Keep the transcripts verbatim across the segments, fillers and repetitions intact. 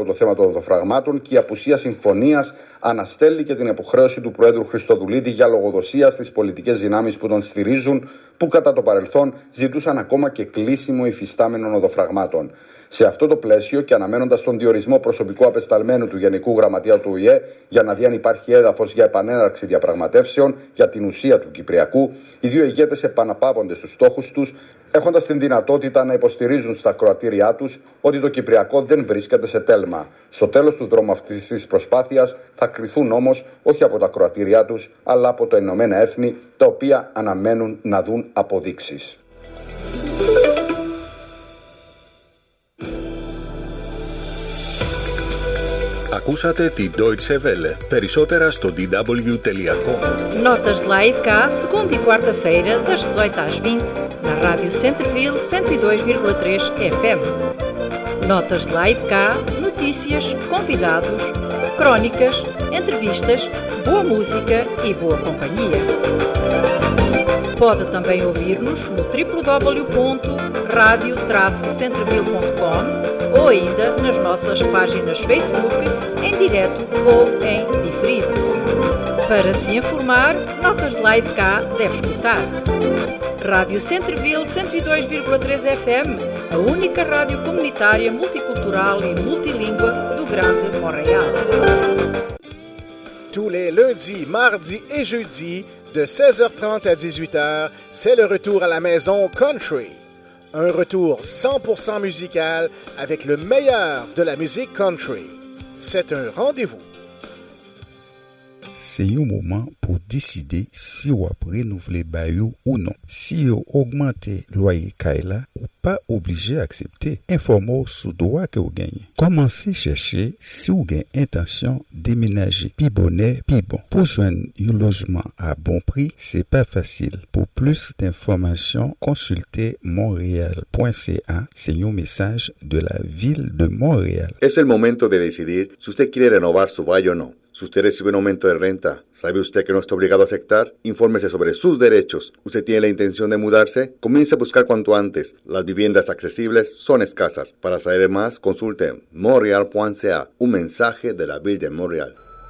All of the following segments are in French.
από το θέμα των οδοφραγμάτων και η απουσία συμφωνίας αναστέλει και την υποχρέωση του Προέδρου Χριστοδουλίδη για λογοδοσία στις πολιτικές δυνάμεις που τον στηρίζουν, που κατά το παρελθόν ζητούσαν ακόμα και κλείσιμο υφιστάμενων οδοφραγμάτων. Σε αυτό το πλαίσιο και αναμένοντας τον διορισμό προσωπικού απεσταλμένου του Γενικού Γραμματεία του Ο Η Ε για να δει αν υπάρχει έδαφος για επανέναρξη διαπραγματεύσεων για την ουσία του Κυπριακού, οι δύο ηγέτες επαναπαύονται στους στόχους τους, έχοντας την δυνατότητα να υποστηρίζουν στα ακροατήριά τους ότι το Κυπριακό δεν βρίσκεται σε τέλμα. Στο τέλος του δρόμου αυτής της προσπάθειας θα κριθούν όμως όχι από τα ακροατήριά τους, αλλά από τα Ηνωμένα Έθνη, τα οποία αναμένουν να δουν αποδείξεις. Ακούσατε τη Deutsche Welle. Περισσότερα στο ντι ντάμπλιου τελεία κομ. Notas de lá e de cá, segunda e quarta-feira, das dezoito às vinte, na Rádio Centerville cento e dois vírgula três F M. Notas de lá e de cá, notícias, convidados, crónicas, entrevistas, boa música e boa companhia. Pode também ouvir-nos no w w w ponto radio traço centerville ponto com ou ainda nas nossas páginas Facebook, em direto ou em diferido. Para se informar, Notas de lá e de cá deve escutar. Rádio Centerville cento e dois vírgula três F M, a única rádio comunitária multicultural e multilíngua do Grande Montréal. Tous les lundis, mardis et jeudis, de seize heures trente à dix-huit heures, c'est le retour à la maison country. Un retour cent pour cent musical avec le meilleur de la musique country. C'est un rendez-vous. C'est un moment pour décider si vous renouveler bayou ou non. Si vous augmentez loyer Kaila ou pas obligé d'accepter, informez-vous sur le droit que vous gagnez. Commencez à chercher si vous avez intention de déménager. Puis bonnet, puis bon. Pour joindre un logement à bon prix, c'est pas facile. Pour plus d'informations, consultez montréal point c a. C'est un message de la ville de Montréal. Es el momento de decidir si usted quiere renovar su valle o no. Si usted recibe un aumento de renta, ¿sabe usted que no está obligado a aceptar? Infórmese sobre sus derechos. ¿Usted tiene la intención de mudarse? Comience a buscar cuanto antes. Las viviendas accesibles son escasas. Para saber más, consulte montréal point c a. Un mensaje de la ville de Montréal.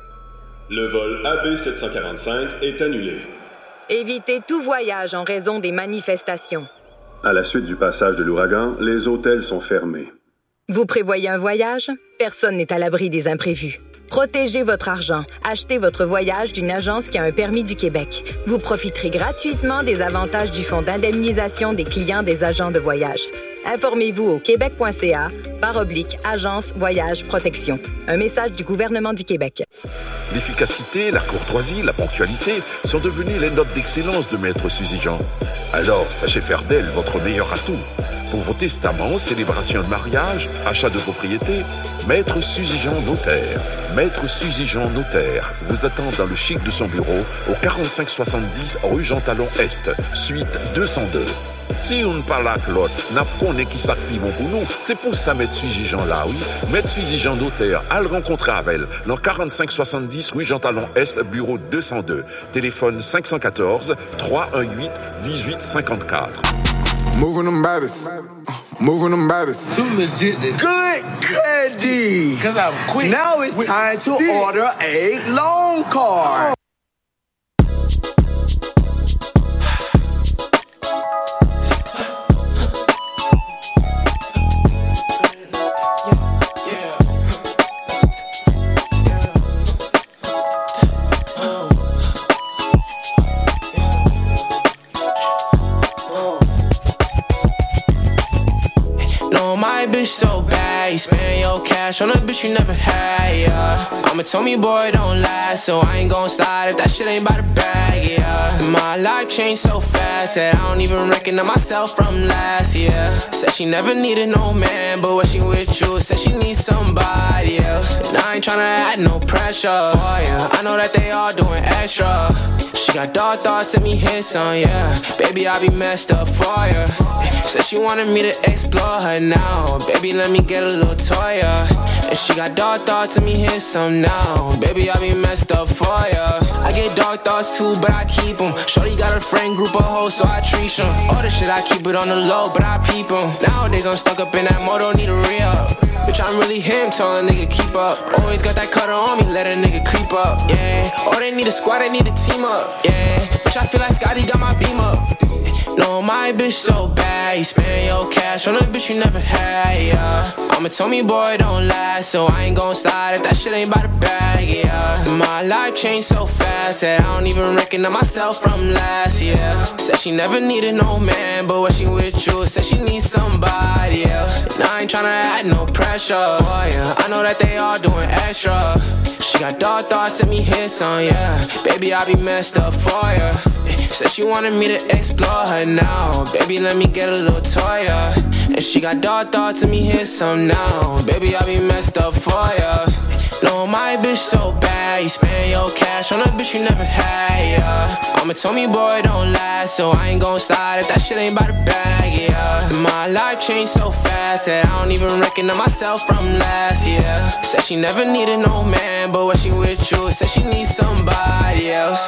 Le vol A B sept cent quarante-cinq est annulé. Évitez tout voyage en raison des manifestations. À la suite du passage de l'ouragan, les hôtels sont fermés. Vous prévoyez un voyage? Personne n'est à l'abri des imprévus. Protégez votre argent. Achetez votre voyage d'une agence qui a un permis du Québec. Vous profiterez gratuitement des avantages du fonds d'indemnisation des clients des agents de voyage. Informez-vous au québec point c a barre oblique agence voyage protection. Un message du gouvernement du Québec. L'efficacité, la courtoisie, la ponctualité sont devenues les notes d'excellence de Maître Suzy Jean. Alors, sachez faire d'elle votre meilleur atout. Pour vos testaments, célébrations de mariage, achat de propriété, Maître Suzy Jean Notaire. Maître Suzy Jean Notaire vous attend dans le chic de son bureau au quarante-cinq soixante-dix rue Jean Talon Est, suite deux cent deux. Si on ne parle pas l'autre, n'a pas qui s'active bon pour nous, c'est pour ça Maître Suzy Jean là, oui. Maître Suzy Jean Notaire, à le rencontrer avec elle, dans quarante-cinq soixante-dix rue Jean Talon Est, bureau deux cent deux. Téléphone cinq un quatre, trois un huit, dix-huit cinquante-quatre. Moving them bodies. Moving them bodies. Too legit. Good candy. Cause I'm quick. Now it's With time to stick. order a long card. Bitch so bad, you spend your cash on a bitch you never had, yeah. Mama told me, boy, don't lie, so I ain't gon' slide if that shit ain't by the bag, yeah. And my life changed so fast that I don't even recognize myself from last year. Said she never needed no man, but when she with you, said she needs somebody else. And I ain't tryna add no pressure for you. I know that they all doing extra. She got dark thoughts, and me hit some, yeah. Baby, I be messed up for you. Said she wanted me to explore her now. Baby, let me get a little toy, yeah. And she got dark thoughts, let me hear some now. Baby, I be messed up for ya. I get dark thoughts too, but I keep them. Shorty got a friend group of hoes, so I treat them. All the shit I keep it on the low, but I peep them. Nowadays I'm stuck up in that mode, don't need a re-up. Bitch, I'm really him, tell a nigga keep up. Always got that cutter on me, let a nigga creep up, yeah. Oh, they need a squad, they need a team up, yeah. Bitch, I feel like Scotty got my beam up. No, my bitch so bad, you spend your cash on a bitch you never had, yeah. Mama told me, boy, don't lie, so I ain't gon' slide if that shit ain't by the bag, yeah. My life changed so fast that I don't even recognize myself from last year. Said she never needed no man, but when she with you, said she needs somebody else. And I ain't tryna add no pressure, oh, yeah. I know that they all doing extra. She got dark thoughts, let me hear some, yeah. Baby, I be messed up for ya. Said she wanted me to explore her now. Baby, let me get a little toy, yeah. And she got dark thoughts, let me hear some now. Baby, I be messed up for ya. No, my bitch so bad, you spend your cash on a bitch you never had, yeah. Mama told me, boy, don't lie, so I ain't gon' slide if that shit ain't by the bag, yeah. My life changed so fast that I don't even recognize myself from last year. Said she never needed no man, but when she with you, said she needs somebody else.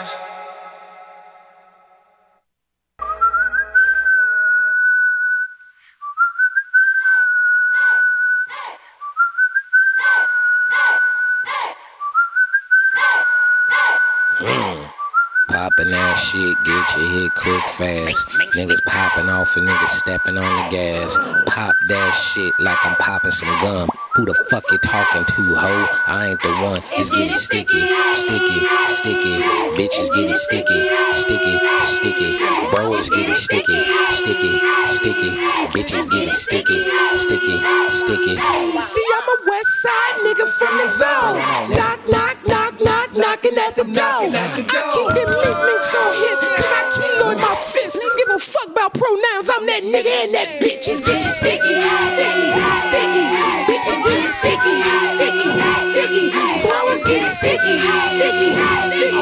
Poppin' that shit, get your hit quick fast. Niggas poppin' off and niggas steppin' on the gas. Pop that shit like I'm poppin' some gum. Who the fuck you talking to, ho? I ain't the one. It's getting sticky, sticky, sticky. Bitches getting sticky, sticky, sticky. Bro is getting sticky, sticky, sticky. Bitches getting sticky, sticky, sticky. See, I'm a west side nigga from the zone. Knock, knock, knock, knock, knocking at the door. I keep them link links on hip, cause I keloid my fist. Give a fuck about pronouns, I'm that nigga and that bitch is getting sticky, sticky, sticky. Bitches getting sticky, sticky, sticky. Bro is getting sticky, sticky, sticky.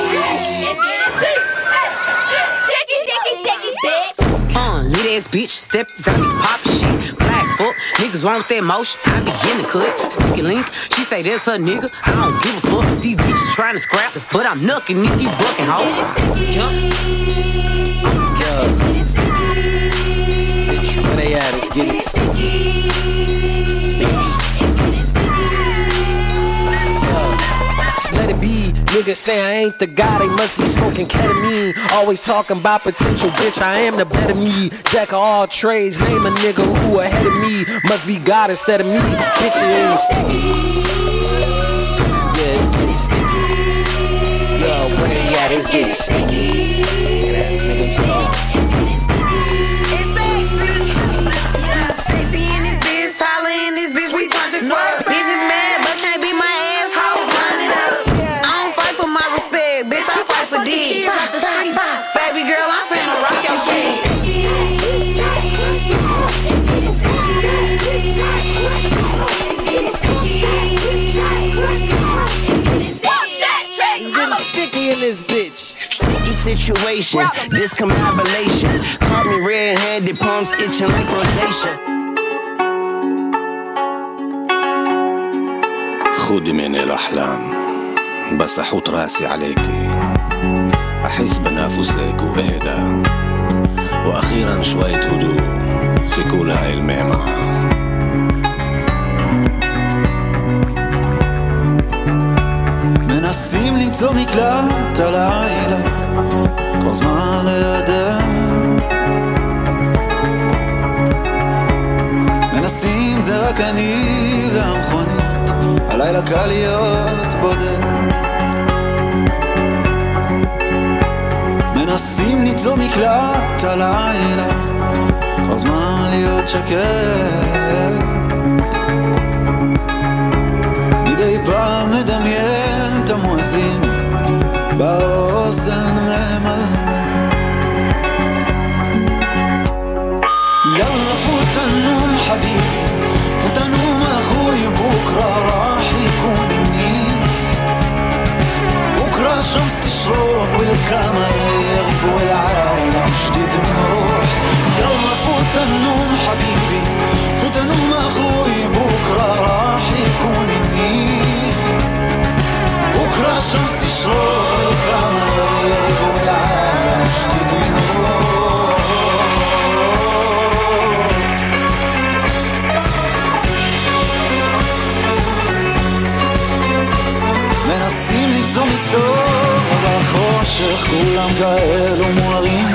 Sticky, sticky, sticky, bitch. Uh, lit ass bitch, step inside me, pop shit. Glass fuck, niggas wrong with that motion. I be in the cut, sneaky link. She say that's her nigga, I don't give a fuck. These bitches trying to scrap the foot, I'm knucking if you bucking, ho. Bitch, where they at? It's getting sticky. Let it be, niggas say I ain't the guy, they must be smoking ketamine. Always talking about potential, bitch, I am the better me. Jack of all trades, name a nigga who ahead of me. Must be God instead of me, bitch, it ain't sticky. Yeah, it's getting sticky. Yo, where they at, it's getting sticky. That's nigga good. It's sexy in this bitch, taller in this bitch, we talk this fuck. Bitches mad, but can't be my asshole. Run it up. I don't fight for my respect, bitch, I fight for D. Baby girl, I'm finna rock your shit. It's getting sticky in this bitch. Sticky situation, discombobulation. Caught me red-handed, palms itching like rosacea. خدي من الأحلام بس أحط راسي عليكي أحس بنفسك وإهدى وأخيرا شوية هدوء في كل هاي المعمعة. מנסים למצוא מקלט הלילה כבר זמן לידך מנסים זה רק אני והמכונית הלילה קל להיות בודד מנסים למצוא מקלט הלילה כבר זמן להיות שקט מדי פעם מדמיין את המואזין באוזן ממלמל يلا فوت النوم حبيبي فوت النوم أخوي بكرة راح يكون النيل بكرة الشمس تشرق والقمر يغيب والعالم جديد من روح يلا فوت النوم حبيبي فوت النوم أخوي بكرة راح يكون النيل במשך כולם כאלו מוארים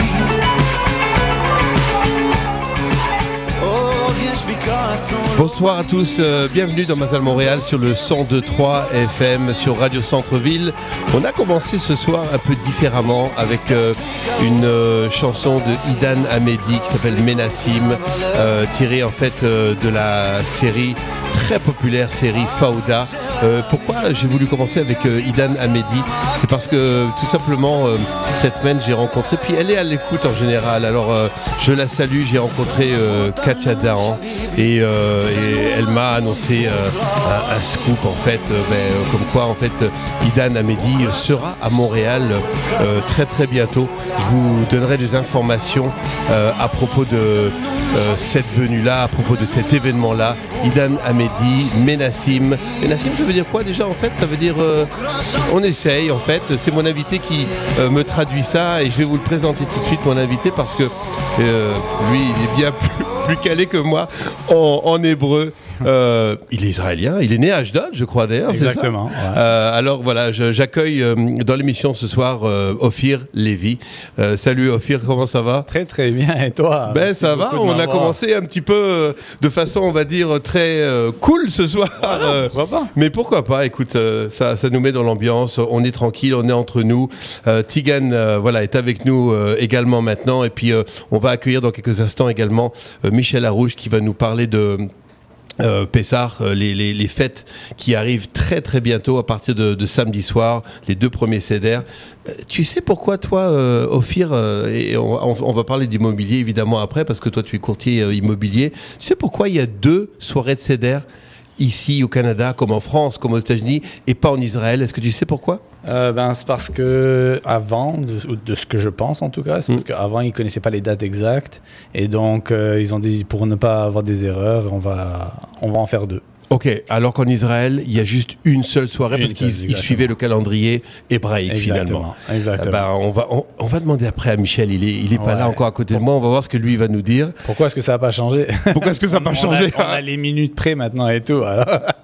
עוד יש בי כעס Bonsoir à tous, euh, bienvenue dans Mazal Montréal sur le cent deux virgule trois F M sur Radio Centre-Ville. On a commencé ce soir un peu différemment avec euh, une euh, chanson de Idan Hamedi qui s'appelle Menassim, euh, tirée en fait euh, de la série, très populaire série Fauda. Euh, pourquoi j'ai voulu commencer avec euh, Idan Hamedi? C'est parce que tout simplement euh, cette semaine j'ai rencontré, puis elle est à l'écoute en général, alors euh, je la salue, j'ai rencontré euh, Katia Dahan et, euh, et elle m'a annoncé euh, un, un scoop en fait, euh, ben, euh, comme quoi en fait Idan Hamedi sera à Montréal euh, très très bientôt. Je vous donnerai des informations euh, à propos de euh, cette venue-là, à propos de cet événement-là. Idan Hamedi, Menassim. Menassim, ça veut dire quoi déjà en fait? Ça veut dire euh, on essaye en fait. C'est mon invité qui euh, me traduit ça et je vais vous le présenter tout de suite, mon invité, parce que euh, lui il est bien plus, plus calé que moi en, en hébreu. Euh, il est israélien, il est né à Ashdod, je crois d'ailleurs. Exactement. C'est ça Ouais. Euh, alors voilà, je, j'accueille euh, dans l'émission ce soir euh, Ophir Lévy. Euh, salut Ophir, comment ça va? Très très bien, et toi? Ben ça va, on a commencé un petit peu euh, de façon, on va dire, très euh, cool ce soir. Voilà, euh, pourquoi pas? Mais pourquoi pas? Écoute, euh, ça, ça nous met dans l'ambiance, on est tranquille, on est entre nous. Euh, Tigan, euh, voilà, est avec nous euh, également maintenant, et puis euh, on va accueillir dans quelques instants également euh, Michel Larouche qui va nous parler de Euh, Pessah, euh, les, les, les fêtes qui arrivent très très bientôt à partir de, de samedi soir, les deux premiers seder. Euh, tu sais pourquoi toi, euh, Ophir, euh, et on, on, on va parler d'immobilier évidemment après, parce que toi tu es courtier euh, immobilier. Tu sais pourquoi il y a deux soirées de seder ici au Canada, comme en France, comme aux États-Unis, et pas en Israël? Est-ce que tu sais pourquoi? Euh, ben, c'est parce que avant, de, de ce que je pense en tout cas, c'est Mm. parce qu'avant ils connaissaient pas les dates exactes et donc euh, ils ont dit pour ne pas avoir des erreurs, on va on va en faire deux. Ok, alors qu'en Israël, il y a juste une seule soirée Une parce qu'ils seule, ils suivaient le calendrier hébraïque Exactement, finalement. exactement. Ah ben, on va on, on va demander après à Michel. Il est il est pas Ouais. là encore à côté de moi. On va voir ce que lui va nous dire. Pourquoi est-ce que ça n'a pas changé? Pourquoi est-ce que ça n'a pas On a- changé? On a les minutes près maintenant et tout. Alors.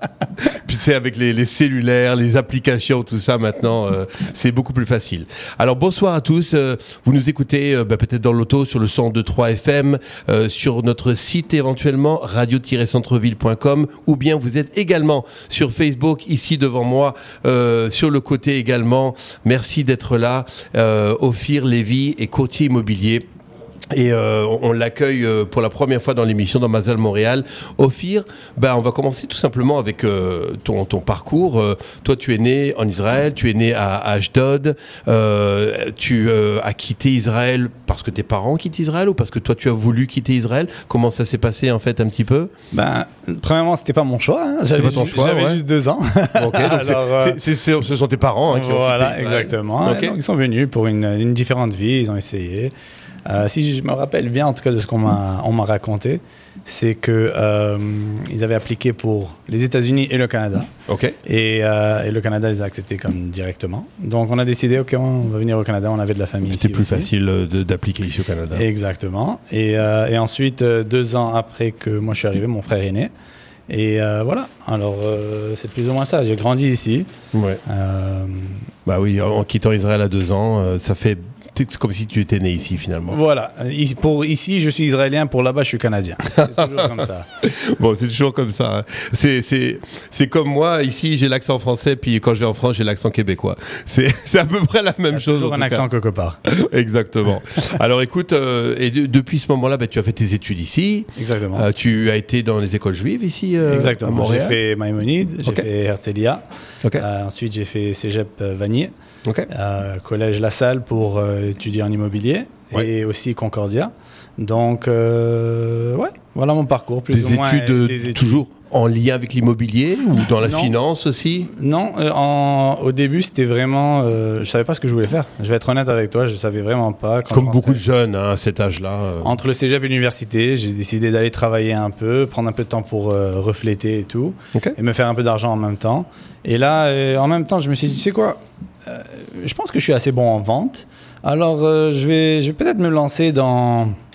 Puis c'est avec les, les cellulaires, les applications, tout ça maintenant, euh, c'est beaucoup plus facile. Alors bonsoir à tous. Euh, vous nous écoutez euh, bah, peut-être dans l'auto sur le cent deux virgule trois F M, euh, sur notre site éventuellement radio tiret centreville point com, ou bien vous êtes également sur Facebook ici devant moi, euh, sur le côté également. Merci d'être là. Euh, Ophir Lévy est courtier immobilier. Et euh, on l'accueille euh, pour la première fois dans l'émission dans Mazal Montréal. Ophir, ben on va commencer tout simplement avec euh, ton ton parcours. Euh, toi, tu es né en Israël, tu es né à, à Ashdod. Euh, tu euh, as quitté Israël parce que tes parents quittent Israël ou parce que toi tu as voulu quitter Israël? Comment ça s'est passé en fait un petit peu? Ben, premièrement, c'était pas mon choix. Hein. C'était J'avais pas ton ju- choix, J'avais ouais. juste deux ans. Ok, donc c'est- Alors, euh, c'est, c'est, c'est, ce sont tes parents hein, qui ont voilà, quitté Israël. exactement. Ok. Et donc, ils sont venus pour une, une différente vie, ils ont essayé. Euh, si je me rappelle bien, en tout cas, de ce qu'on m'a, on m'a raconté, c'est que euh, ils avaient appliqué pour les États-Unis et le Canada. Ok. Et, euh, et le Canada les a acceptés comme directement. Donc, on a décidé, ok, on va venir au Canada. On avait de la famille ici. C'était plus aussi. facile euh, de, d'appliquer ici au Canada. Exactement. Et, euh, et ensuite, euh, deux ans après que moi je suis arrivé, mon frère est né. Et euh, voilà. Alors, euh, c'est plus ou moins ça. J'ai grandi ici. Ouais. Euh, Bah oui, en, en quittant Israël à deux ans, euh, ça fait c'est comme si tu étais né ici finalement. Voilà. Ici, pour, ici, je suis israélien. Pour là-bas, je suis canadien. C'est toujours comme ça. Bon, c'est toujours comme ça. hein. C'est, c'est, c'est comme moi, ici, j'ai l'accent français, puis quand je vais en France, j'ai l'accent québécois. C'est, c'est à peu près la même chose. Toujours en un tout accent cas. quelque part. Exactement. Alors écoute, euh, et de- depuis ce moment-là, bah, tu as fait tes études ici. Exactement. Euh, tu as été dans les écoles juives ici euh, à Exactement. J'ai Montréal. fait Maïmonide, j'ai Ok. fait Herzliya. Ok. Euh, ensuite, j'ai fait Cégep euh, Vanier. Ok. Euh, collège La Salle pour euh, étudier en immobilier. Ouais. Et aussi Concordia. Donc, euh, ouais, voilà mon parcours. Plus Des ou moins, études, euh, des études. toujours en lien avec l'immobilier ou dans la Non. finance aussi? Non, euh, en- au début, c'était vraiment. Euh, je savais pas ce que je voulais faire. Je vais être honnête avec toi, je savais vraiment pas. Quand Comme je beaucoup rentrais- de jeunes hein, à cet âge-là. euh. Entre le cégep et l'université, j'ai décidé d'aller travailler un peu, prendre un peu de temps pour euh, refléter et tout, Ok. et me faire un peu d'argent en même temps. Et là, euh, en même temps, je me suis dit, tu sais quoi, euh, je pense que je suis assez bon en vente, alors euh, je vais, je vais peut-être me lancer dans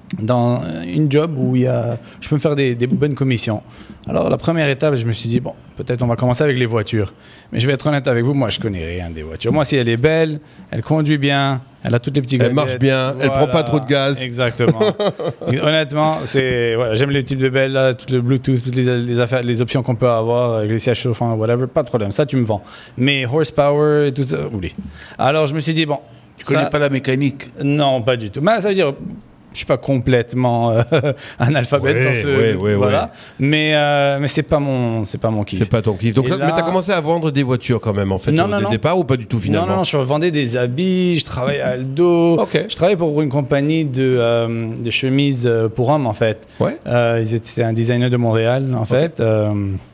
dans une job où il y a, je peux me faire des, des bonnes commissions. Alors la première étape, je me suis dit, bon, peut-être on va commencer avec les voitures. Mais je vais être honnête avec vous, moi je connais rien des voitures. Moi, si elle est belle, elle conduit bien, elle a toutes les petits gadgets. Elle marche bien, voilà, elle prend pas trop de gaz. Exactement. Honnêtement, c'est, voilà, j'aime les types de belles, là, tout le Bluetooth, toutes les, les, affaires, les options qu'on peut avoir, les sièges chauffants, whatever, pas de problème. Ça, tu me vends. Mais horsepower et tout ça, oublie. Alors je me suis dit, bon. Tu connais ça, pas la mécanique? Non, pas du tout. Mais ça veut dire... Je suis pas complètement euh, analphabète ouais, dans ce ouais, ouais, voilà, ouais. mais euh, mais c'est pas mon c'est pas mon kiff. C'est pas ton kiff. Donc là, mais t'as commencé à vendre des voitures quand même en fait non, au non, non. départ ou pas du tout finalement? Non non, je vendais des habits, je travaillais à Aldo. Okay. Je travaillais pour une compagnie de euh, de chemises pour hommes en fait. Ouais. Euh, ils étaient, c'était un designer de Montréal en okay. fait. Euh,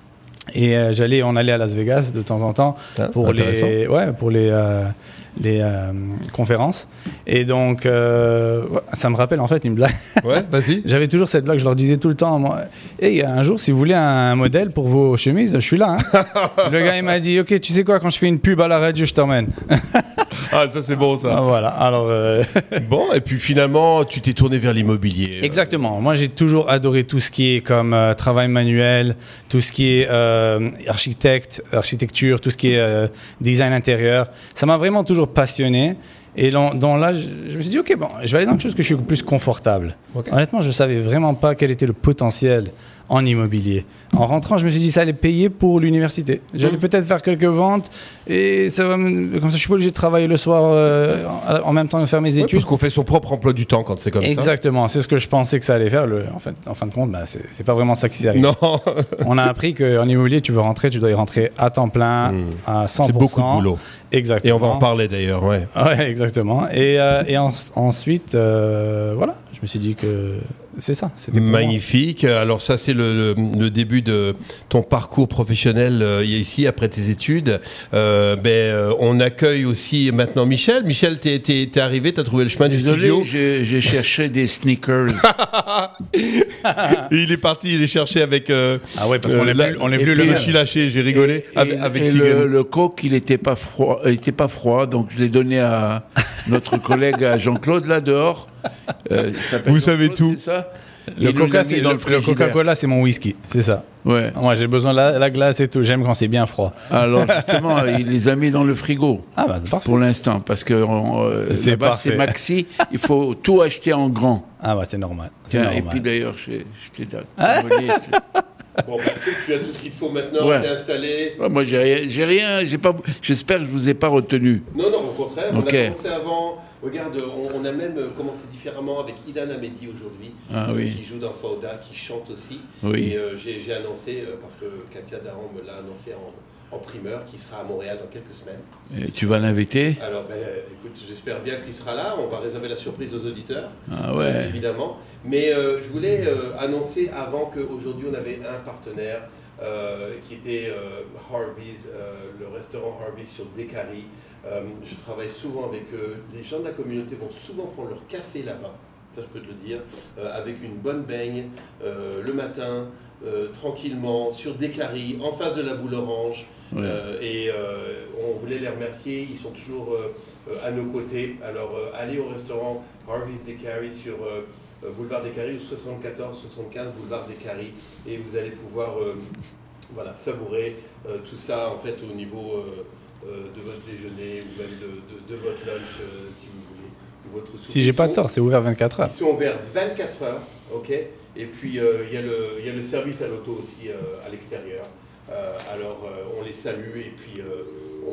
et euh, j'allais on allait à Las Vegas de temps en temps ah, pour les ouais pour les euh, les euh, conférences et donc euh, ça me rappelle en fait une blague. Ouais, vas-y. J'avais toujours cette blague, je leur disais tout le temps, moi, hey, un jour si vous voulez un modèle pour vos chemises, je suis là. Hein. Le gars il m'a dit, ok, tu sais quoi, quand je fais une pub à la radio, je t'emmène. Ah, ça c'est bon ça. Ah, voilà. Alors euh... bon, et puis finalement, tu t'es tourné vers l'immobilier. Exactement. Moi, j'ai toujours adoré tout ce qui est comme euh, travail manuel, tout ce qui est euh, architecte, architecture, tout ce qui est euh, design intérieur. Ça m'a vraiment toujours passionné. Et dans, dans là, je, je me suis dit, ok, bon, je vais aller dans quelque chose que je suis plus confortable. Okay. Honnêtement, je savais vraiment pas quel était le potentiel en immobilier. En rentrant, je me suis dit, ça allait payer pour l'université. J'allais mmh. peut-être faire quelques ventes et ça va me... comme ça, je suis pas obligé de travailler le soir euh, en même temps de faire mes études. Ouais, parce qu'on fait son propre emploi du temps quand c'est comme Exactement. ça. Exactement, c'est ce que je pensais que ça allait faire. Le... En, fait, en fin de compte, bah, c'est, c'est pas vraiment ça qui s'est arrivé. Non. On a appris qu'en immobilier, tu veux rentrer, tu dois y rentrer à temps plein, mmh. à cent pour cent. C'est beaucoup de boulot. Exactement. Et on va en parler d'ailleurs, ouais. Ouais, exactement. Et, euh, et en, ensuite, euh, voilà, je me suis dit que c'est ça. C'était magnifique. Alors ça, c'est le, le, le début de ton parcours professionnel euh, ici après tes études. Euh, ben, euh, on accueille aussi maintenant Michel. Michel, t'es, t'es, t'es arrivé, t'as trouvé le chemin Désolé, du studio. J'ai, j'ai cherché des sneakers. Il est parti, il est cherché avec. Euh, ah ouais, parce qu'on est plus, on est plus le. Je me suis lâché, j'ai rigolé et, avec, et, avec et Tigan. Le, le coke, il était pas froid, il était pas froid, donc je l'ai donné à notre collègue à Jean-Claude là dehors. Euh, Vous savez tout. C'est ça. Le, coca, c'est, le, le Coca-Cola, c'est mon whisky, c'est ça. Ouais. Moi, j'ai besoin de la, la glace et tout. J'aime quand c'est bien froid. Alors justement, il les a mis dans le frigo. Ah bah c'est parfait. Pour l'instant, parce que euh, c'est, là-bas, c'est maxi. Il faut tout acheter en grand. Ah bah c'est normal. C'est Tiens, normal. et puis d'ailleurs, je, je t'ai ah bon, bah, tu as tout ce qu'il te faut maintenant, ouais. T'es installé. Ouais, moi, j'ai rien, j'ai rien, j'ai pas. J'espère que je vous ai pas retenu. Non, non, au contraire. Okay. On a commencé avant. Regarde, on, on a même commencé différemment avec Idan Hamedi aujourd'hui, ah, euh, oui. qui joue dans Fauda, qui chante aussi. Oui. Et euh, j'ai, j'ai annoncé, euh, parce que Katia Daron me l'a annoncé en, en primeur, qui sera à Montréal dans quelques semaines. Et tu vas l'inviter? Alors, ben, écoute, j'espère bien qu'il sera là. On va réserver la surprise aux auditeurs, ah, ouais. euh, évidemment. Mais euh, je voulais euh, annoncer avant qu'aujourd'hui on avait un partenaire euh, qui était euh, Harvey's, euh, le restaurant Harvey's sur Décarie. Euh, je travaille souvent avec eux. Les gens de la communauté vont souvent prendre leur café là-bas, ça je peux te le dire, euh, avec une bonne baigne euh, le matin, euh, tranquillement, sur Décarie, en face de la boule orange. Ouais. Euh, et euh, on voulait les remercier, ils sont toujours euh, à nos côtés. Alors euh, allez au restaurant Harvey's Décarie sur euh, boulevard Décarie, soixante-quatorze soixante-quinze boulevard Décarie, et vous allez pouvoir euh, voilà, savourer euh, tout ça en fait au niveau euh, Euh, de votre déjeuner ou même de, de, de votre lunch euh, si vous voulez, ou votre souper. Si j'ai pas tort, c'est ouvert vingt-quatre heures. Ils sont ouverts vingt-quatre heures, ok. Et puis euh, il euh, y, y a le service à l'auto aussi euh, à l'extérieur. Euh, alors euh, on les salue et puis euh,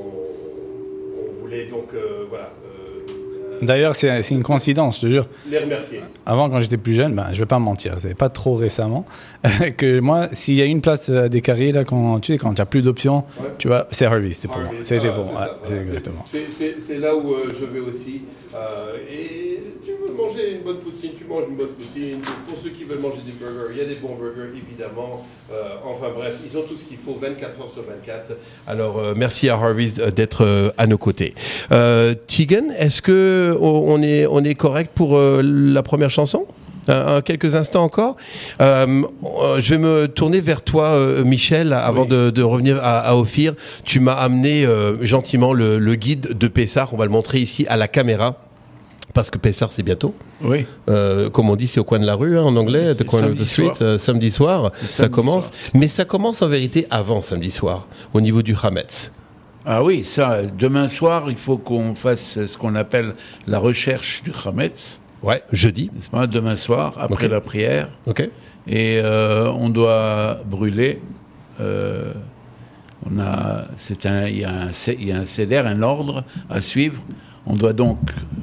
on, on voulait donc euh, voilà. Euh, D'ailleurs, c'est, c'est une coïncidence, je te jure. Les remercier. Avant, quand j'étais plus jeune, ben, je vais pas me mentir, c'est pas trop récemment, que moi, s'il y a une place à Décarie, là, quand tu sais, quand tu n'as plus d'options, ouais. tu vois, c'est Harvey, c'était pour moi. C'était ah, pour moi, ouais, c'est exactement. C'est, c'est, c'est là où euh, je vais aussi. Euh, et tu veux manger une bonne poutine, tu manges une bonne poutine. Pour ceux qui veulent manger des burgers, il y a des bons burgers, évidemment. Euh, enfin bref, ils ont tout ce qu'il faut, vingt-quatre heures sur vingt-quatre. Alors, euh, merci à Harvey's d'être euh, à nos côtés. Euh, Tigan, est-ce que on est, on est correct pour euh, la première chanson? Euh, quelques instants encore. Euh, je vais me tourner vers toi, euh, Michel, avant oui. de, de revenir à, à Ophir. Tu m'as amené euh, gentiment le, le guide de Pessard. On va le montrer ici à la caméra. Parce que Pessar, c'est bientôt. Oui. Euh, comme on dit, c'est au coin de la rue, hein, en anglais, the corner of the street, euh, samedi soir. C'est ça samedi commence. soir. Mais ça commence en vérité avant samedi soir, au niveau du Hametz. Ah oui, ça, demain soir, il faut qu'on fasse ce qu'on appelle la recherche du Hametz. Ouais, jeudi. N'est-ce pas, demain soir, après Okay. la prière. Ok. Et euh, on doit brûler. Euh, on a, c'est un, il y a un, il y a un seder, un ordre à suivre. On doit donc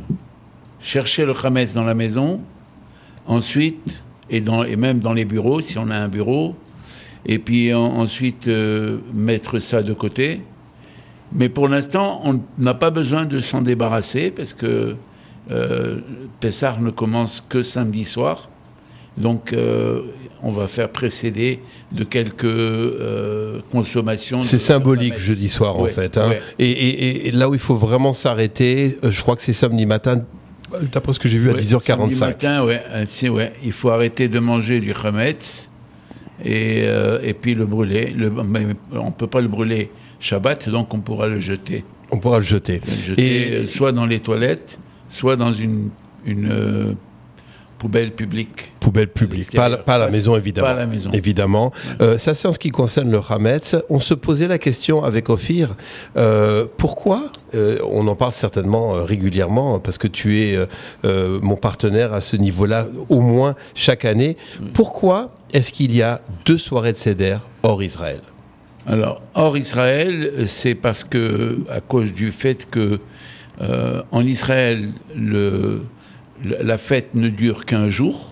chercher le Hametz dans la maison, ensuite, et, dans, et même dans les bureaux, si on a un bureau, et puis en, ensuite euh, mettre ça de côté. Mais pour l'instant, on n'a pas besoin de s'en débarrasser, parce que euh, Pessar ne commence que samedi soir. Donc, euh, on va faire précéder de quelques euh, consommations. C'est de, symbolique de jeudi soir, en Ouais, fait. Hein. ouais. Et, et, et là où il faut vraiment s'arrêter, euh, je crois que c'est samedi matin, d'après ce que j'ai vu, à Ouais, dix heures quarante-cinq. Samedi matin, ouais, euh, c'est- ouais, il faut arrêter de manger du Hametz et, euh, et puis le brûler. Le, mais on ne peut pas le brûler Shabbat, donc on pourra le jeter. On pourra le jeter. Le jeter Et- euh, soit dans les toilettes, soit dans une, une euh, poubelle publique. Poubelle publique, pas, à la- pas à la Pas- maison évidemment. pas à la maison. Évidemment. Euh, ça c'est en ce qui concerne le Hametz. On se posait la question avec Ophir, euh, pourquoi, euh, on en parle certainement euh, régulièrement, parce que tu es euh, euh, mon partenaire à ce niveau-là, au moins chaque année, pourquoi est-ce qu'il y a deux soirées de Seder hors Israël ? Alors, hors Israël, c'est parce que, à cause du fait que euh, en Israël, le, le- la fête ne dure qu'un jour,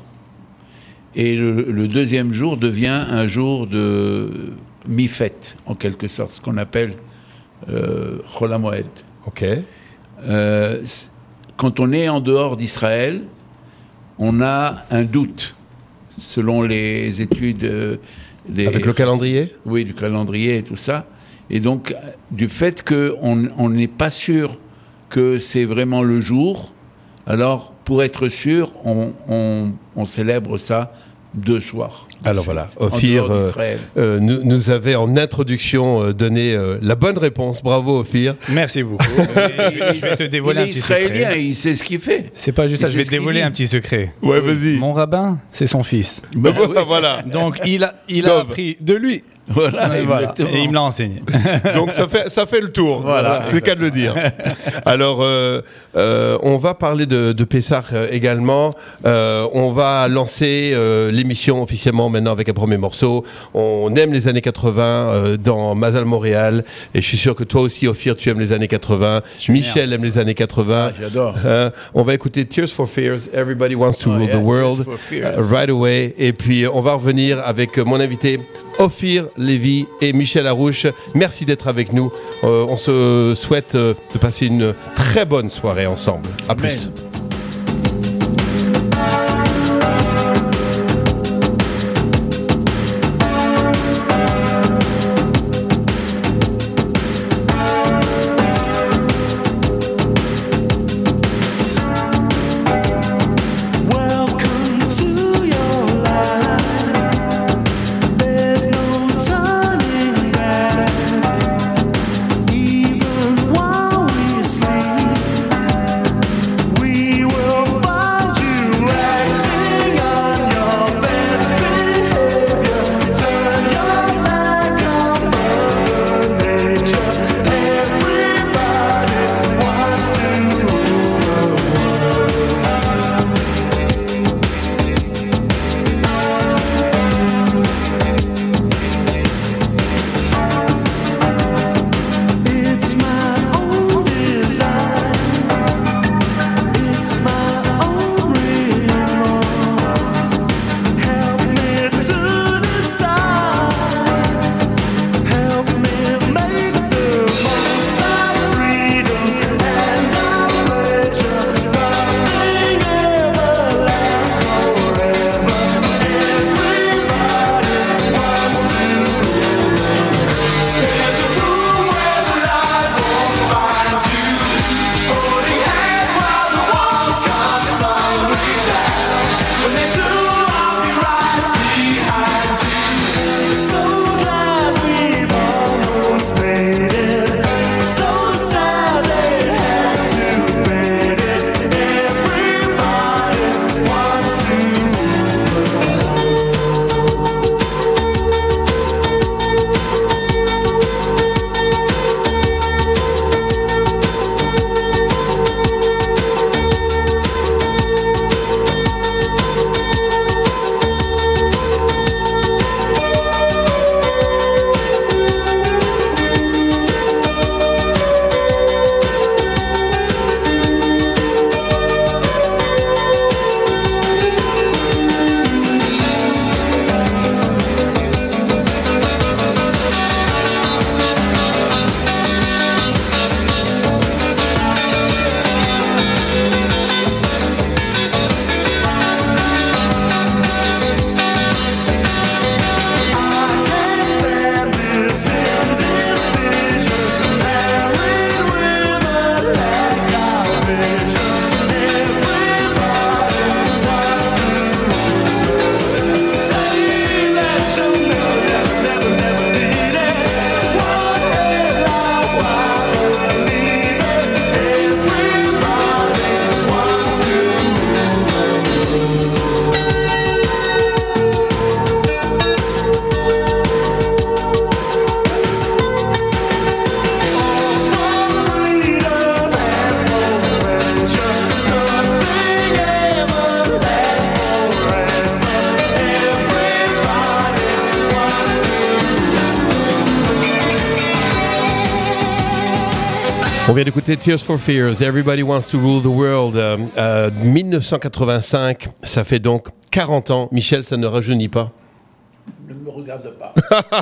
et le, le deuxième jour devient un jour de mi-fête, en quelque sorte, ce qu'on appelle euh, Chol HaMoed. Ok. Euh, c- quand on est en dehors d'Israël, on a un doute, selon les études. euh, des- Avec le calendrier ? Oui, du calendrier et tout ça. Et donc, euh, du fait qu'on on n'est pas sûr que c'est vraiment le jour, alors, pour être sûr, on, on, on célèbre ça deux soirs. Alors voilà, En Ophir dehors euh, d'Israël. euh, nous, nous avait en introduction euh, donné euh, la bonne réponse. Bravo Ophir. Merci beaucoup. je, je vais te dévoiler Il un est petit israélien, secret. il sait ce qu'il fait. C'est pas juste Il ça, je sait vais ce te qu'il dévoiler dit. un petit secret. Ouais, vas-y. Mon rabbin, c'est son fils. Ben oui. Voilà. Donc il a, il a Dove. appris de lui. Voilà, Et, voilà. exactement. Et il me l'a enseigné. Donc ça fait, ça fait le tour. Voilà. C'est le cas de le dire. Alors, euh, euh, on va parler de, de Pessar euh, également. Euh, on va lancer euh, l'émission officiellement maintenant avec un premier morceau. On aime les années quatre-vingts euh, dans Mazal Montréal. Et je suis sûr que toi aussi, Ophir, tu aimes les années quatre-vingts. Michel aime les années quatre-vingts. Ah, j'adore. Euh, on va écouter Tears for Fears. Everybody wants to Oh, rule yeah, the world. Tears for Fears. Uh, right away. Et puis, on va revenir avec mon invité Ophir Lévy et Michel Harouche. Merci d'être avec nous. Euh, on se souhaite euh, de passer une très bonne soirée ensemble. À Amen. plus. Welcome to your life. There's no turning back. Even while we sleep, we On vient d'écouter Tears for Fears, Everybody Wants to Rule the World, euh, euh, dix-neuf cent quatre-vingt-cinq, ça fait donc quarante ans. Michel, ça ne rajeunit pas? Ne me regarde pas.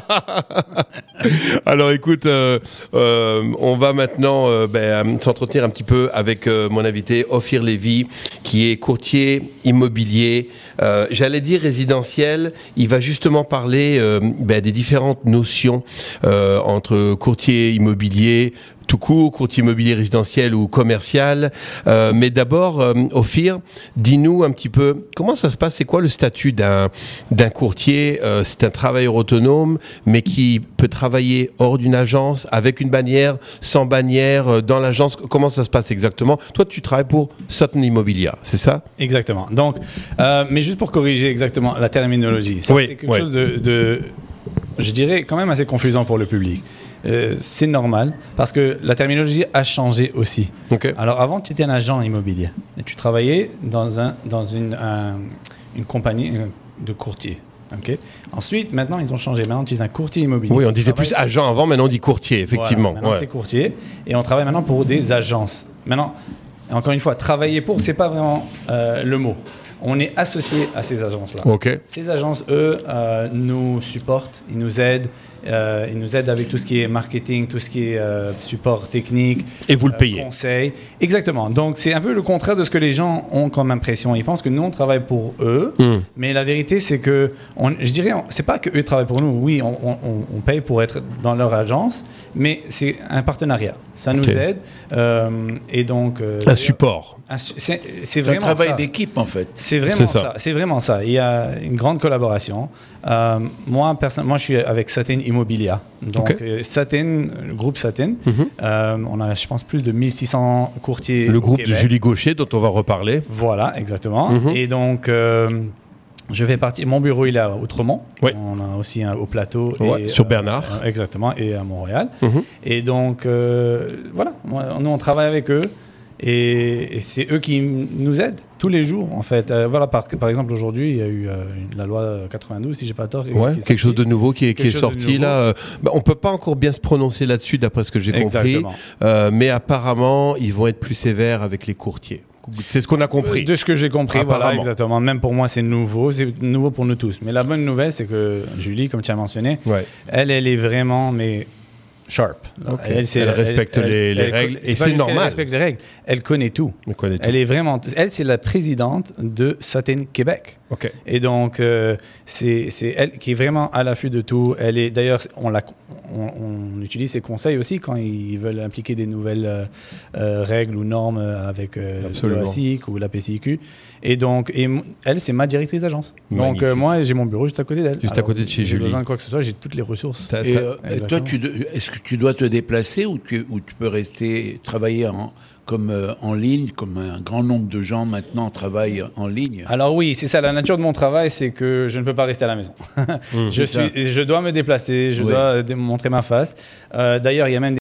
Alors écoute, euh, euh, on va maintenant euh, ben, s'entretenir un petit peu avec euh, mon invité Ophir Lévy, qui est courtier immobilier, euh, j'allais dire résidentiel. Il va justement parler euh, ben, des différentes notions euh, entre courtier immobilier tout court, courtier immobilier résidentiel ou commercial. Euh, mais d'abord, euh, Ophir, dis-nous un petit peu comment ça se passe. C'est quoi le statut d'un d'un courtier? euh, C'est un travailleur autonome, mais qui peut travailler hors d'une agence, avec une bannière, sans bannière, euh, dans l'agence. Comment ça se passe exactement? Toi, tu travailles pour Sutton Immobilier, c'est ça? Exactement. Donc, euh, mais juste pour corriger exactement la terminologie, ça, oui, c'est quelque oui. chose de, de, je dirais, quand même assez confusant pour le public. Euh, c'est normal parce que la terminologie a changé aussi. Okay. Alors avant, tu étais un agent immobilier et tu travaillais dans, un, dans une, un, une compagnie de courtier. Okay. Ensuite, maintenant, ils ont changé. Maintenant, tu es un courtier immobilier. Oui, on disait plus agent avant, maintenant on dit courtier, effectivement. Voilà, maintenant, ouais. c'est courtier et on travaille maintenant pour des agences. Maintenant, encore une fois, travailler pour, c'est pas vraiment euh, le mot. On est associé à ces agences-là. Okay. Ces agences, eux, euh, nous supportent, ils nous aident. Euh, ils nous aident avec tout ce qui est marketing, tout ce qui est euh, support technique. Et vous le euh, payez. Conseil. Exactement. Donc, c'est un peu le contraire de ce que les gens ont comme impression. Ils pensent que nous, on travaille pour eux. Mm. Mais la vérité, c'est que, on, je dirais, on, c'est pas qu'eux travaillent pour nous. Oui, on, on, on paye pour être dans leur agence, mais c'est un partenariat. Ça nous okay. aide. Euh, et donc, euh, un support. Un, c'est, c'est vraiment un travail ça. d'équipe, en fait. C'est vraiment c'est ça. ça. C'est vraiment ça. Il y a une grande collaboration. Euh, moi, perso- moi, je suis avec Sutton Immobilier. Donc, okay. euh, Sutton, le groupe Sutton, mm-hmm. euh, on a, je pense, plus de mille six cents courtiers. Le au groupe Québec. de Julie Gaucher, dont on va reparler. Voilà, exactement. Mm-hmm. Et donc, euh, je fais partie. Mon bureau, il est à Outremont. Oui. On a aussi un au plateau. Ouais, et, sur Bernard. Euh, exactement, et à Montréal. Mm-hmm. Et donc, euh, voilà, nous, on travaille avec eux. Et, et c'est eux qui nous aident tous les jours, en fait. Euh, voilà, par, par exemple, aujourd'hui, il y a eu euh, une, la loi quatre-vingt-douze, si j'ai pas tort. Ouais, quelque chose de nouveau qui est, qui est sorti là. Euh, bah, on peut pas encore bien se prononcer là-dessus, d'après ce que j'ai compris. Euh, mais apparemment, ils vont être plus sévères avec les courtiers. C'est ce qu'on a compris. De ce que j'ai compris, voilà, exactement. Même pour moi, c'est nouveau. C'est nouveau pour nous tous. Mais la bonne nouvelle, c'est que Julie, comme tu as mentionné, ouais. elle, elle est vraiment... mais sharp. Okay. Elle, elle respecte elle, les, les elle, règles elle, et c'est normal. Elle respecte les règles. Elle connaît tout. Elle connaît tout. Elle est vraiment. Elle, c'est la présidente de Sutton Québec. Okay. Et donc, euh, c'est, c'est elle qui est vraiment à l'affût de tout. Elle est d'ailleurs, on, la, on, on utilise ses conseils aussi quand ils veulent impliquer des nouvelles euh, euh, règles ou normes avec euh, le A S I C ou la P C I Q. Et donc, et elle, c'est ma directrice d'agence. Magnifique. Donc, euh, moi, j'ai mon bureau juste à côté d'elle. Juste Alors, à côté de chez j'ai Julie. J'ai besoin de quoi que ce soit, j'ai toutes les ressources. T'as, et, euh, et toi, tu, est-ce que tu dois te déplacer ou tu, ou tu peux rester travailler en, comme euh, en ligne, comme un grand nombre de gens maintenant travaillent en ligne? Alors oui, c'est ça. La nature de mon travail, c'est que je ne peux pas rester à la maison. mmh, je, suis, je dois me déplacer, je oui. dois montrer ma face. Euh, d'ailleurs, il y a même